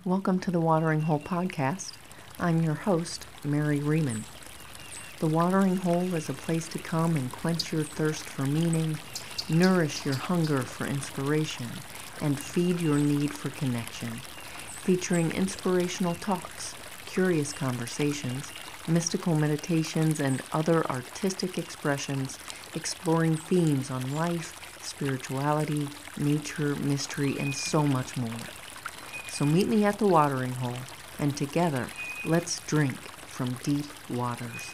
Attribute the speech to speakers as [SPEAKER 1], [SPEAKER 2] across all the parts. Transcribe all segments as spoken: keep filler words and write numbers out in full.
[SPEAKER 1] Welcome to the Watering Hole Podcast. I'm your host, Mary Riemann. The Watering Hole is a place to come and quench your thirst for meaning, nourish your hunger for inspiration, and feed your need for connection. Featuring inspirational talks, curious conversations, mystical meditations, and other artistic expressions exploring themes on life, spirituality, nature, mystery, and so much more. So meet me at the watering hole, and together, let's drink from deep waters.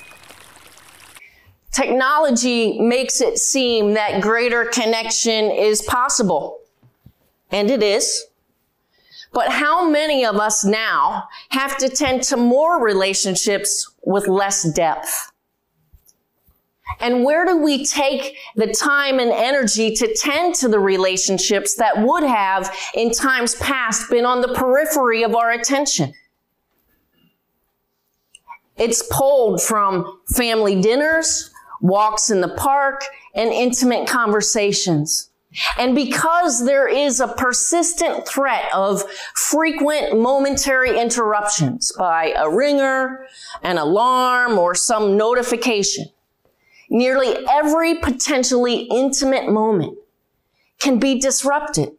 [SPEAKER 2] Technology makes it seem that greater connection is possible. And it is. But how many of us now have to tend to more relationships with less depth? And where do we take the time and energy to tend to the relationships that would have, in times past, been on the periphery of our attention? It's pulled from family dinners, walks in the park, and intimate conversations. And because there is a persistent threat of frequent momentary interruptions by a ringer, an alarm, or some notification, nearly every potentially intimate moment can be disrupted.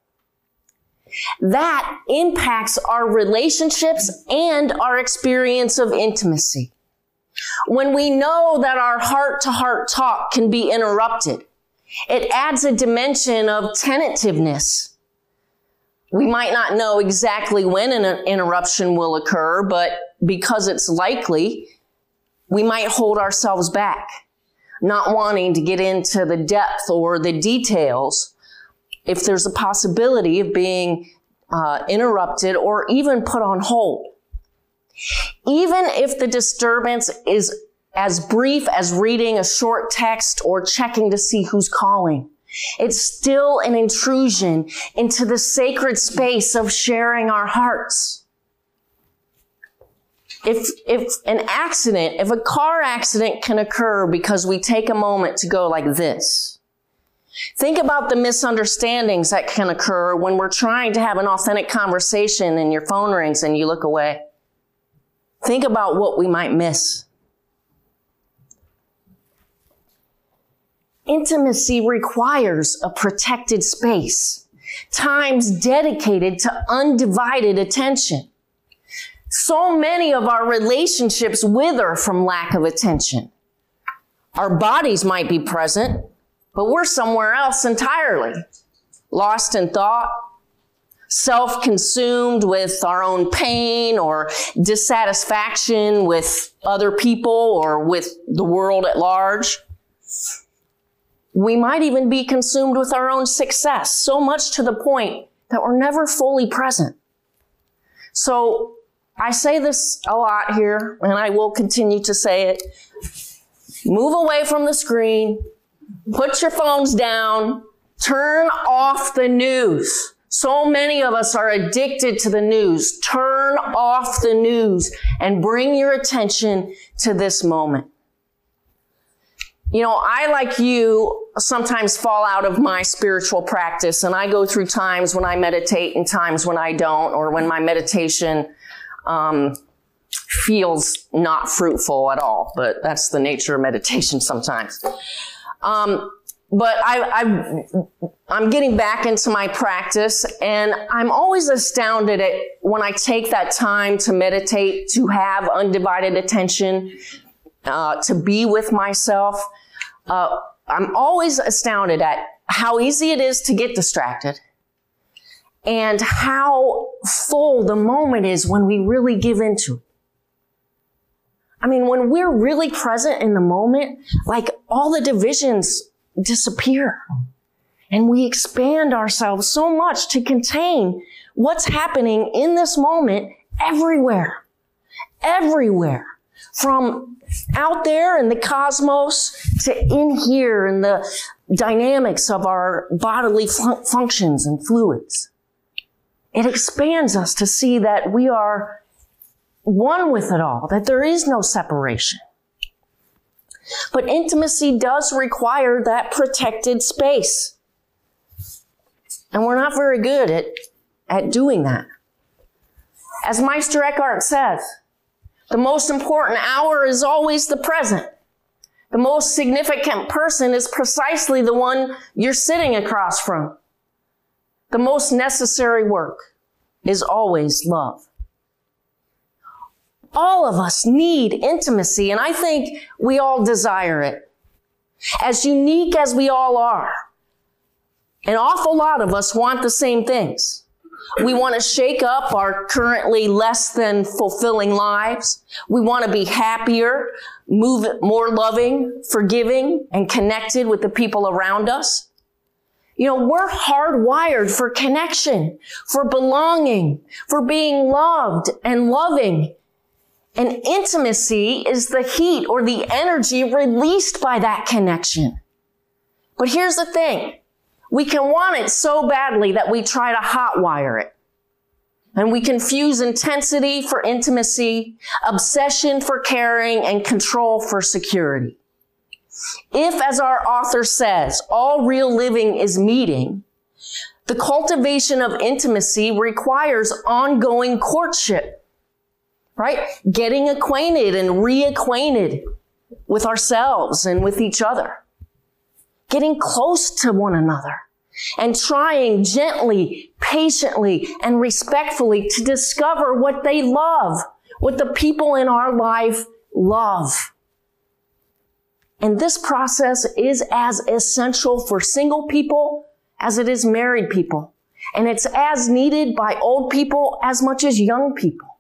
[SPEAKER 2] That impacts our relationships and our experience of intimacy. When we know that our heart-to-heart talk can be interrupted, it adds a dimension of tentativeness. We might not know exactly when an interruption will occur, but because it's likely, we might hold ourselves back, not wanting to get into the depth or the details if there's a possibility of being uh, interrupted or even put on hold. Even if the disturbance is as brief as reading a short text or checking to see who's calling, it's still an intrusion into the sacred space of sharing our hearts. If, if an accident, if a car accident can occur because we take a moment to go like this, think about the misunderstandings that can occur when we're trying to have an authentic conversation and your phone rings and you look away. Think about what we might miss. Intimacy requires a protected space, times dedicated to undivided attention. So many of our relationships wither from lack of attention. Our bodies might be present, but we're somewhere else entirely, lost in thought, self-consumed with our own pain or dissatisfaction with other people or with the world at large. We might even be consumed with our own success, so much to the point that we're never fully present. So I say this a lot here, and I will continue to say it. Move away from the screen, put your phones down, turn off the news. So many of us are addicted to the news. Turn off the news and bring your attention to this moment. You know, I, like you, sometimes fall out of my spiritual practice, and I go through times when I meditate and times when I don't, or when my meditation um, feels not fruitful at all. But that's the nature of meditation sometimes. Um, but I, I, I'm getting back into my practice, and I'm always astounded at when I take that time to meditate, to have undivided attention, uh, to be with myself. Uh, I'm always astounded at how easy it is to get distracted and how full the moment is when we really give into it. I mean, when we're really present in the moment, like all the divisions disappear and we expand ourselves so much to contain what's happening in this moment everywhere, everywhere. From out there in the cosmos to in here in the dynamics of our bodily fun- functions and fluids. It expands us to see that we are one with it all, that there is no separation. But intimacy does require that protected space. And we're not very good at, at doing that. As Meister Eckhart says, the most important hour is always the present. The most significant person is precisely the one you're sitting across from. The most necessary work is always love. All of us need intimacy, and I think we all desire it. As unique as we all are, an awful lot of us want the same things. We want to shake up our currently less than fulfilling lives. We want to be happier, move more loving, forgiving, and connected with the people around us. You know, we're hardwired for connection, for belonging, for being loved and loving. And intimacy is the heat or the energy released by that connection. But here's the thing. We can want it so badly that we try to hotwire it. And we confuse intensity for intimacy, obsession for caring, and control for security. If, as our author says, all real living is meeting, the cultivation of intimacy requires ongoing courtship, right? Getting acquainted and reacquainted with ourselves and with each other. Getting close to one another and trying gently, patiently, and respectfully to discover what they love, what the people in our life love. And this process is as essential for single people as it is married people. And it's as needed by old people as much as young people.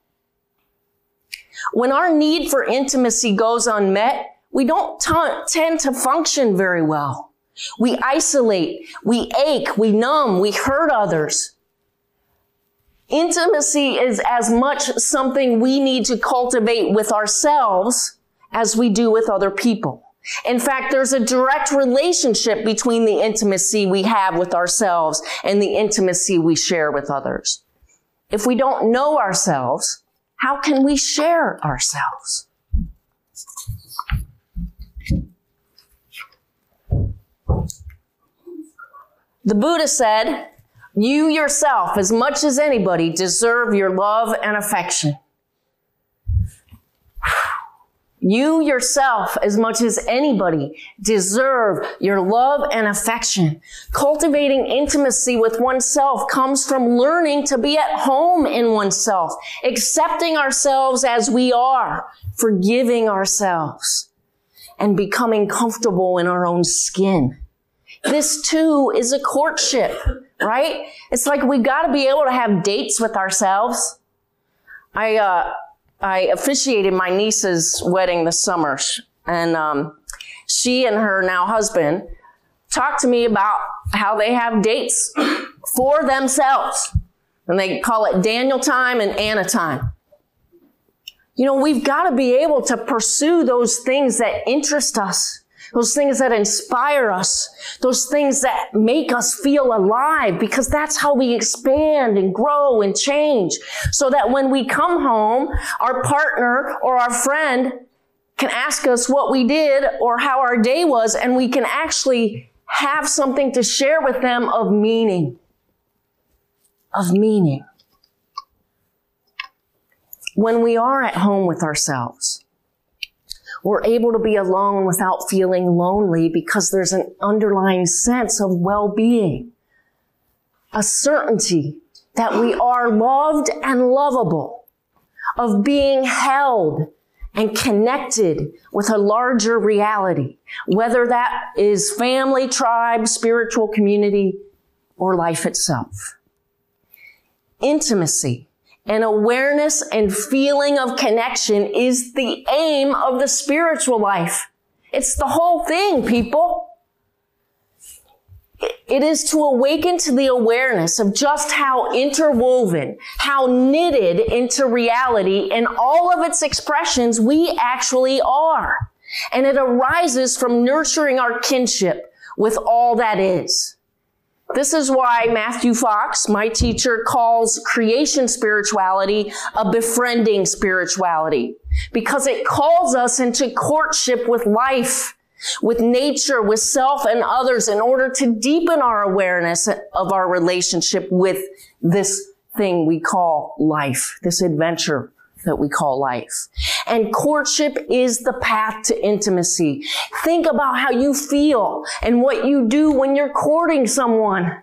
[SPEAKER 2] When our need for intimacy goes unmet, we don't t- tend to function very well. We isolate, we ache, we numb, we hurt others. Intimacy is as much something we need to cultivate with ourselves as we do with other people. In fact, there's a direct relationship between the intimacy we have with ourselves and the intimacy we share with others. If we don't know ourselves, how can we share ourselves? The Buddha said, you yourself, as much as anybody, deserve your love and affection. You yourself, as much as anybody, deserve your love and affection. Cultivating intimacy with oneself comes from learning to be at home in oneself, accepting ourselves as we are, forgiving ourselves, and becoming comfortable in our own skin. This too is a courtship, right? It's like we got to be able to have dates with ourselves. I uh, I officiated my niece's wedding this summer, and um, she and her now husband talked to me about how they have dates for themselves, and they call it Daniel time and Anna time. You know, we've got to be able to pursue those things that interest us. Those things that inspire us, those things that make us feel alive, because that's how we expand and grow and change. So that when we come home, our partner or our friend can ask us what we did or how our day was, and we can actually have something to share with them of meaning. Of meaning. When we are at home with ourselves, we're able to be alone without feeling lonely because there's an underlying sense of well-being, a certainty that we are loved and lovable, of being held and connected with a larger reality, whether that is family, tribe, spiritual community, or life itself. Intimacy and awareness and feeling of connection is the aim of the spiritual life. It's the whole thing, people. It is to awaken to the awareness of just how interwoven, how knitted into reality in all of its expressions we actually are. And it arises from nurturing our kinship with all that is. This is why Matthew Fox, my teacher, calls creation spirituality a befriending spirituality, because it calls us into courtship with life, with nature, with self and others in order to deepen our awareness of our relationship with this thing we call life, this adventure that we call life. And courtship is the path to intimacy. Think about how you feel and what you do when you're courting someone.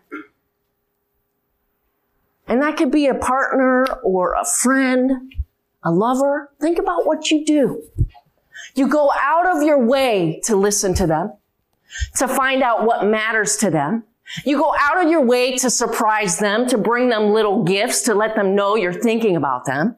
[SPEAKER 2] And that could be a partner or a friend, a lover. Think about what you do. You go out of your way to listen to them, to find out what matters to them. You go out of your way to surprise them, to bring them little gifts, to let them know you're thinking about them.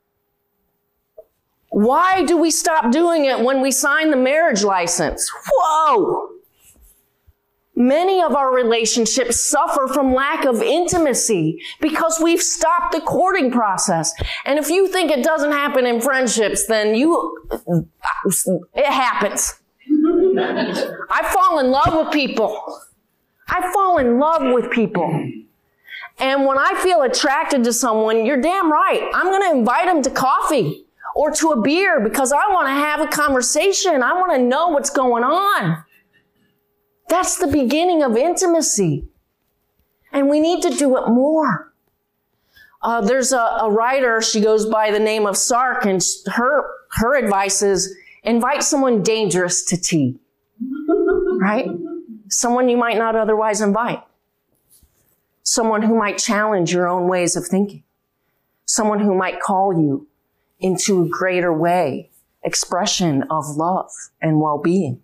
[SPEAKER 2] Why do we stop doing it when we sign the marriage license? Whoa! Many of our relationships suffer from lack of intimacy because we've stopped the courting process. And if you think it doesn't happen in friendships, then you, it happens. I fall in love with people. I fall in love with people. And when I feel attracted to someone, you're damn right. I'm going to invite them to coffee or to a beer because I want to have a conversation. I want to know what's going on. That's the beginning of intimacy. And we need to do it more. Uh, there's a, a writer, she goes by the name of Sark, and her, her advice is invite someone dangerous to tea. Right? Someone you might not otherwise invite. Someone who might challenge your own ways of thinking. Someone who might call you into a greater way, expression of love and well-being.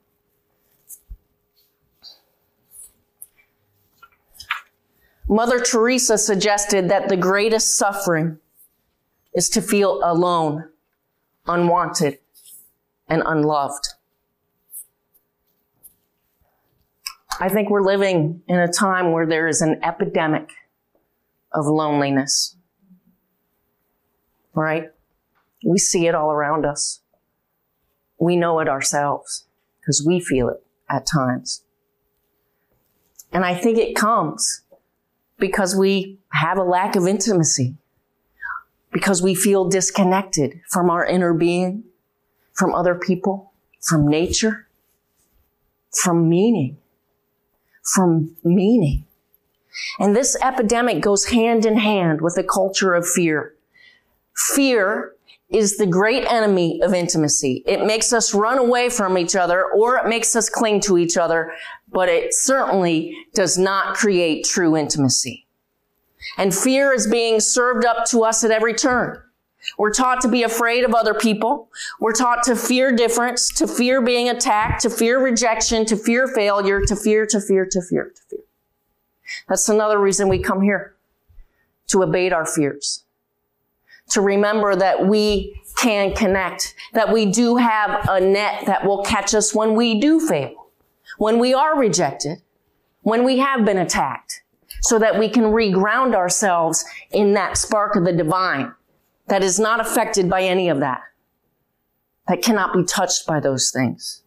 [SPEAKER 2] Mother Teresa suggested that the greatest suffering is to feel alone, unwanted, and unloved. I think we're living in a time where there is an epidemic of loneliness. Right? We see it all around us. We know it ourselves because we feel it at times. And I think it comes because we have a lack of intimacy, because we feel disconnected from our inner being, from other people, from nature, from meaning, from meaning. And this epidemic goes hand in hand with a culture of fear. Fear is the great enemy of intimacy. It makes us run away from each other, or it makes us cling to each other, but it certainly does not create true intimacy. And fear is being served up to us at every turn. We're taught to be afraid of other people. We're taught to fear difference, to fear being attacked, to fear rejection, to fear failure, to fear, to fear, to fear, to fear. That's another reason we come here, to abate our fears. To remember that we can connect, that we do have a net that will catch us when we do fail, when we are rejected, when we have been attacked, so that we can reground ourselves in that spark of the divine that is not affected by any of that, that cannot be touched by those things.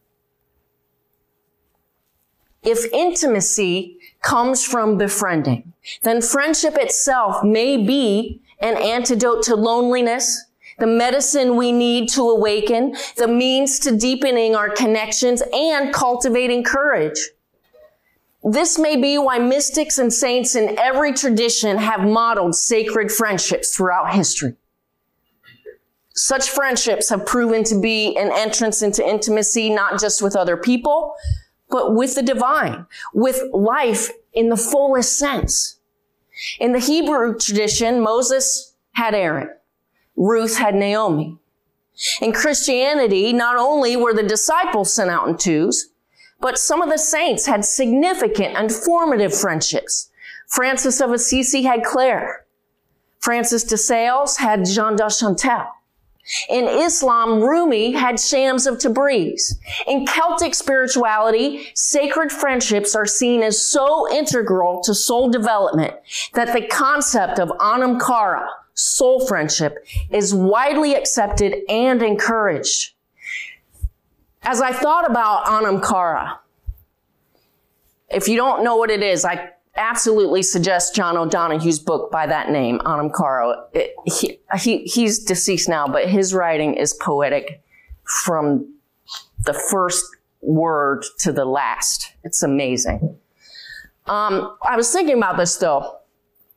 [SPEAKER 2] If intimacy comes from befriending, then friendship itself may be an antidote to loneliness, the medicine we need to awaken, the means to deepening our connections and cultivating courage. This may be why mystics and saints in every tradition have modeled sacred friendships throughout history. Such friendships have proven to be an entrance into intimacy, not just with other people, but with the divine, with life in the fullest sense. In the Hebrew tradition, Moses had Aaron. Ruth had Naomi. In Christianity, not only were the disciples sent out in twos, but some of the saints had significant and formative friendships. Francis of Assisi had Claire. Francis de Sales had Jean de Chantal. In Islam, Rumi had Shams of Tabriz. In Celtic spirituality, sacred friendships are seen as so integral to soul development that the concept of Anam Cara, soul friendship, is widely accepted and encouraged. As I thought about Anam Cara, if you don't know what it is, I absolutely suggest John O'Donohue's book by that name, Anam Cara. It, he, he, he's deceased now, but his writing is poetic from the first word to the last. It's amazing. Um, I was thinking about this though.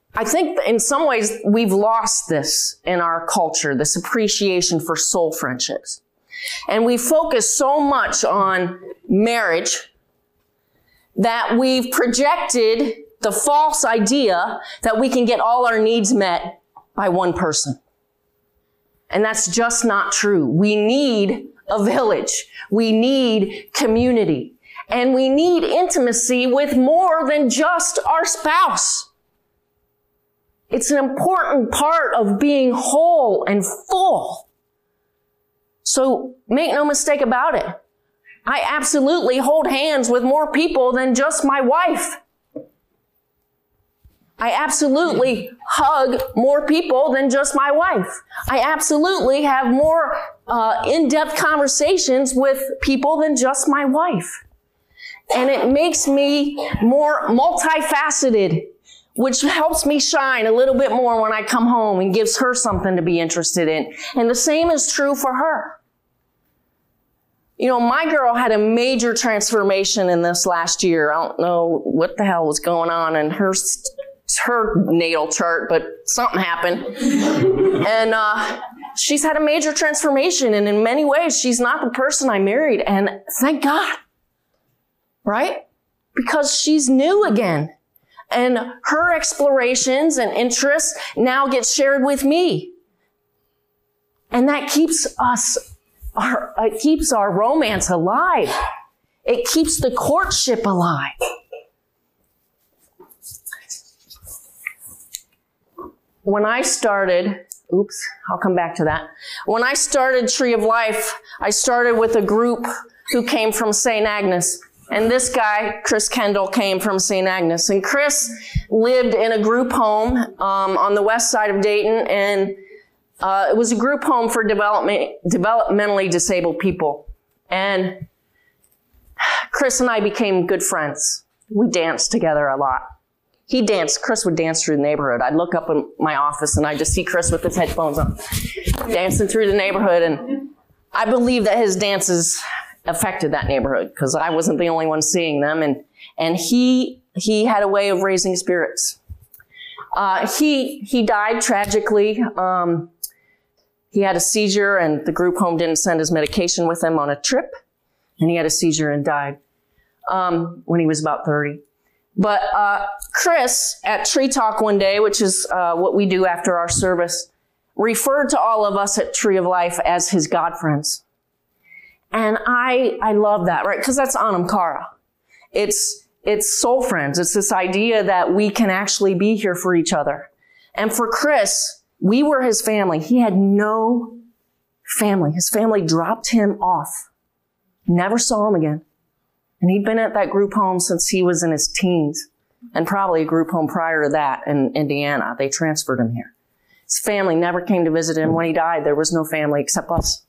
[SPEAKER 2] I think in some ways we've lost this in our culture, this appreciation for soul friendships. And we focus so much on marriage that we've projected the false idea that we can get all our needs met by one person. And that's just not true. We need a village. We need community. And we need intimacy with more than just our spouse. It's an important part of being whole and full. So make no mistake about it. I absolutely hold hands with more people than just my wife. I absolutely hug more people than just my wife. I absolutely have more uh, in-depth conversations with people than just my wife. And it makes me more multifaceted, which helps me shine a little bit more when I come home and gives her something to be interested in. And the same is true for her. You know, my girl had a major transformation in this last year. I don't know what the hell was going on in her, her natal chart, but something happened. And uh, she's had a major transformation. And in many ways, she's not the person I married. And thank God. Right? Because she's new again. And her explorations and interests now get shared with me. And that keeps us, our, it keeps our romance alive. It keeps the courtship alive. When I started, oops, I'll come back to that. When I started Tree of Life, I started with a group who came from Saint Agnes. And this guy, Chris Kendall, came from Saint Agnes. And Chris lived in a group home um, on the west side of Dayton. And uh, it was a group home for development, developmentally disabled people. And Chris and I became good friends. We danced together a lot. He danced. Chris would dance through the neighborhood. I'd look up in my office and I'd just see Chris with his headphones on, dancing through the neighborhood. And I believe that his dances affected that neighborhood because I wasn't the only one seeing them. And, and he, he had a way of raising spirits. Uh, he, he died tragically. Um, he had a seizure and the group home didn't send his medication with him on a trip. And he had a seizure and died, um, when he was about thirty. But, uh, Chris at Tree Talk one day, which is, uh, what we do after our service, referred to all of us at Tree of Life as his God friends. And I, I love that, right? Because that's Anam Cara. It's, it's soul friends. It's this idea that we can actually be here for each other. And for Chris, we were his family. He had no family. His family dropped him off. Never saw him again. And he'd been at that group home since he was in his teens. And probably a group home prior to that in Indiana. They transferred him here. His family never came to visit him. When he died, there was no family except us.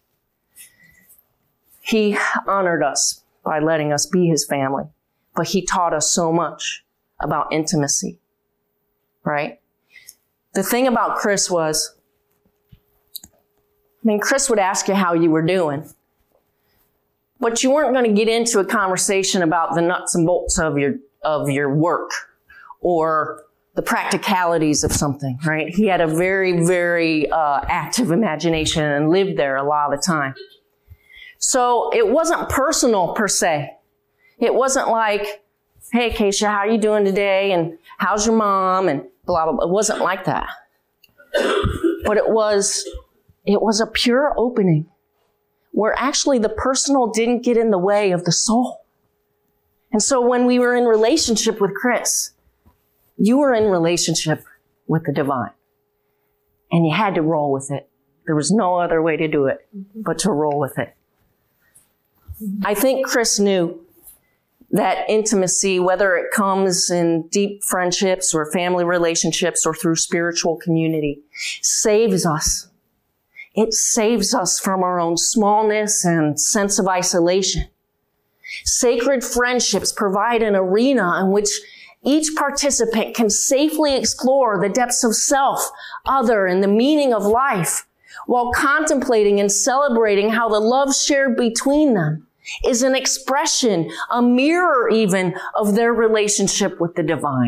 [SPEAKER 2] He honored us by letting us be his family, but he taught us so much about intimacy, right? The thing about Chris was, I mean, Chris would ask you how you were doing, but you weren't going to get into a conversation about the nuts and bolts of your, of your work or the practicalities of something, right? He had a very, very uh, active imagination and lived there a lot of the time. So it wasn't personal per se. It wasn't like, hey, Keisha, how are you doing today? And how's your mom? And blah, blah, blah. It wasn't like that. But it was, it was a pure opening where actually the personal didn't get in the way of the soul. And so when we were in relationship with Chris, you were in relationship with the divine. And you had to roll with it. There was no other way to do it but to roll with it. I think Chris knew that intimacy, whether it comes in deep friendships or family relationships or through spiritual community, saves us. It saves us from our own smallness and sense of isolation. Sacred friendships provide an arena in which each participant can safely explore the depths of self, other, and the meaning of life, while contemplating and celebrating how the love shared between them is an expression, a mirror even, of their relationship with the divine.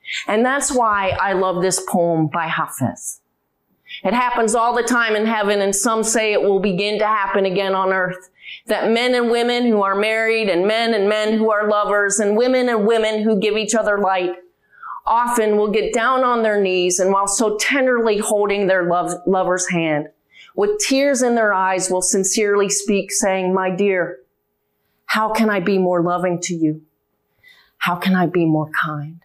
[SPEAKER 2] And that's why I love this poem by Hafez. It happens all the time in heaven, and some say it will begin to happen again on earth. That men and women who are married, and men and men who are lovers, and women and women who give each other light, often will get down on their knees, and while so tenderly holding their love, lover's hand, with tears in their eyes will sincerely speak, saying, "My dear, how can I be more loving to you? How can I be more kind?"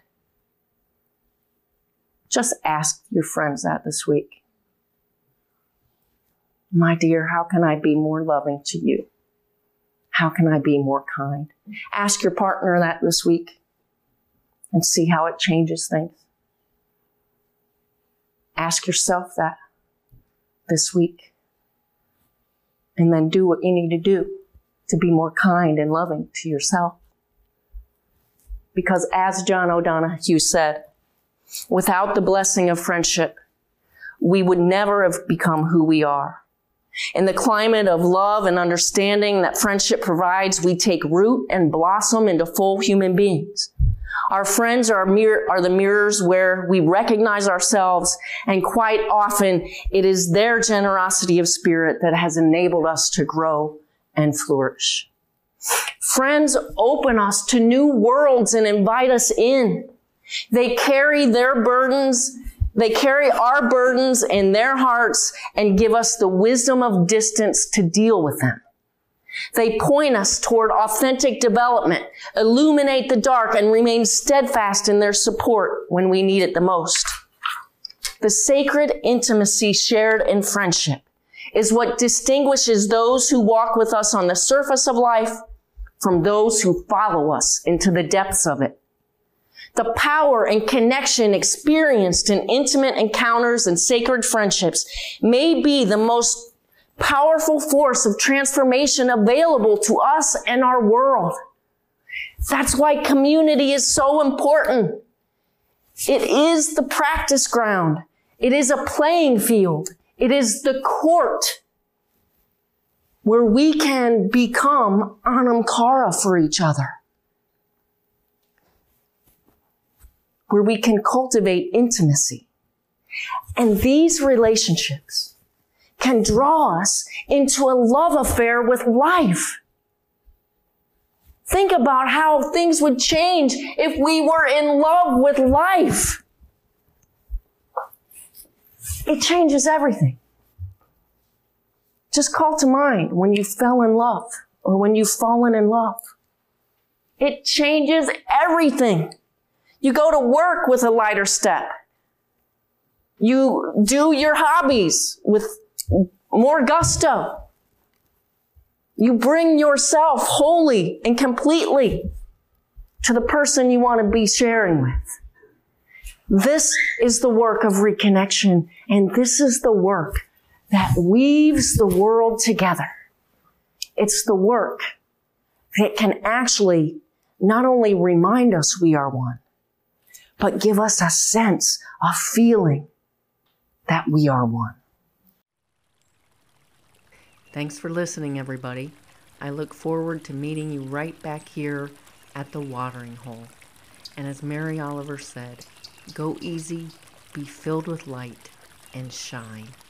[SPEAKER 2] Just ask your friends that this week. "My dear, how can I be more loving to you? How can I be more kind?" Ask your partner that this week and see how it changes things. Ask yourself that this week, and then do what you need to do to be more kind and loving to yourself. Because as John O'Donohue said, without the blessing of friendship, we would never have become who we are. In the climate of love and understanding that friendship provides, we take root and blossom into full human beings. Our friends are, mirror, are the mirrors where we recognize ourselves, and quite often it is their generosity of spirit that has enabled us to grow and flourish. Friends open us to new worlds and invite us in. They carry their burdens They carry our burdens in their hearts and give us the wisdom of distance to deal with them. They point us toward authentic development, illuminate the dark, and remain steadfast in their support when we need it the most. The sacred intimacy shared in friendship is what distinguishes those who walk with us on the surface of life from those who follow us into the depths of it. The power and connection experienced in intimate encounters and sacred friendships may be the most powerful force of transformation available to us and our world. That's why community is so important. It is the practice ground. It is a playing field. It is the court where we can become Anam Cara for each other, where we can cultivate intimacy. And these relationships can draw us into a love affair with life. Think about how things would change if we were in love with life. It changes everything. Just call to mind when you fell in love or when you've fallen in love. It changes everything. You go to work with a lighter step. You do your hobbies with more gusto. You bring yourself wholly and completely to the person you want to be sharing with. This is the work of reconnection, and this is the work that weaves the world together. It's the work that can actually not only remind us we are one, but give us a sense of feeling that we are one.
[SPEAKER 1] Thanks for listening, everybody. I look forward to meeting you right back here at the watering hole. And as Mary Oliver said, go easy, be filled with light, and shine.